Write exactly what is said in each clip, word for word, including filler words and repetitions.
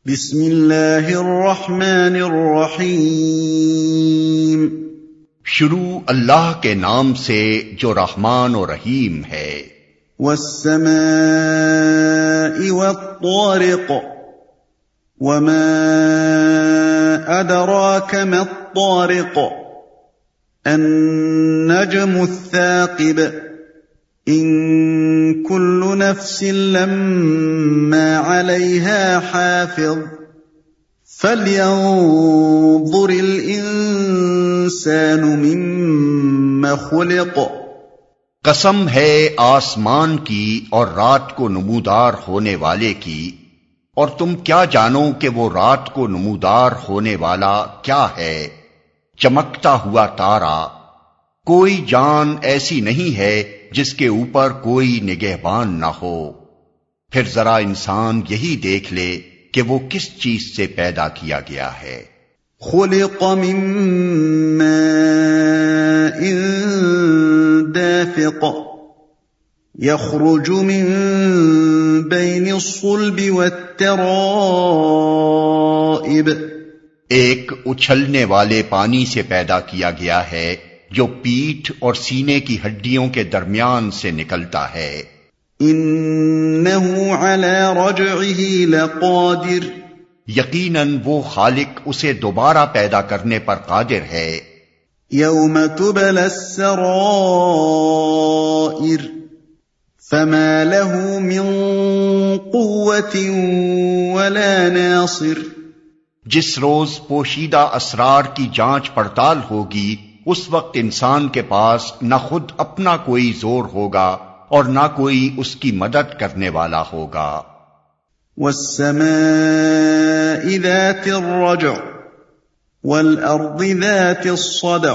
بسم اللہ الرحمن الرحیم۔ شروع اللہ کے نام سے جو رحمان و رحیم ہے۔ والسماء والطارق وما أدراك ما الطارق النجم الثاقب إن كل نفس لما عليها حافظ فلينظر الإنسان مما خلق۔ قسم ہے آسمان کی اور رات کو نمودار ہونے والے کی، اور تم کیا جانو کہ وہ رات کو نمودار ہونے والا کیا ہے؟ چمکتا ہوا تارا۔ کوئی جان ایسی نہیں ہے جس کے اوپر کوئی نگہبان نہ ہو۔ پھر ذرا انسان یہی دیکھ لے کہ وہ کس چیز سے پیدا کیا گیا ہے۔ خلق من ماء دافق يخرج من بين الصلب والترائب۔ ایک اچھلنے والے پانی سے پیدا کیا گیا ہے جو پیٹھ اور سینے کی ہڈیوں کے درمیان سے نکلتا ہے۔ انہ علی رجعہ لقادر۔ یقیناً وہ خالق اسے دوبارہ پیدا کرنے پر قادر ہے۔ یوم تبلی السرائر فما له من قوة ولا ناصر۔ جس روز پوشیدہ اسرار کی جانچ پڑتال ہوگی، اس وقت انسان کے پاس نہ خود اپنا کوئی زور ہوگا اور نہ کوئی اس کی مدد کرنے والا ہوگا۔ والسماء ذات الرجع والأرض ذات الصدع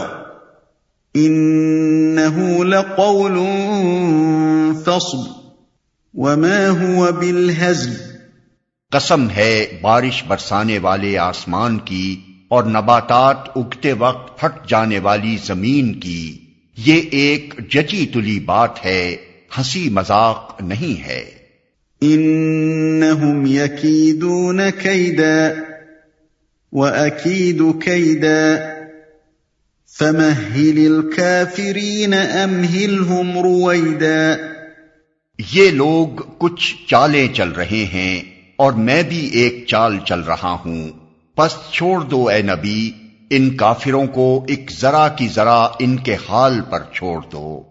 إنه لقول فصل وما هو بالهزل۔ قسم ہے بارش برسانے والے آسمان کی اور نباتات اگتے وقت پھٹ جانے والی زمین کی، یہ ایک جچی تلی بات ہے، ہنسی مذاق نہیں ہے۔ انہم یکیدون کیدا وَأَكِيدُ كَيْدًا فَمَهِّلِ الْكَافِرِينَ أَمْهِلْهُمْ رُوَيْدًا۔ یہ لوگ کچھ چالیں چل رہے ہیں اور میں بھی ایک چال چل رہا ہوں، پس چھوڑ دو اے نبی، ان کافروں کو ایک ذرا کی ذرا ان کے حال پر چھوڑ دو۔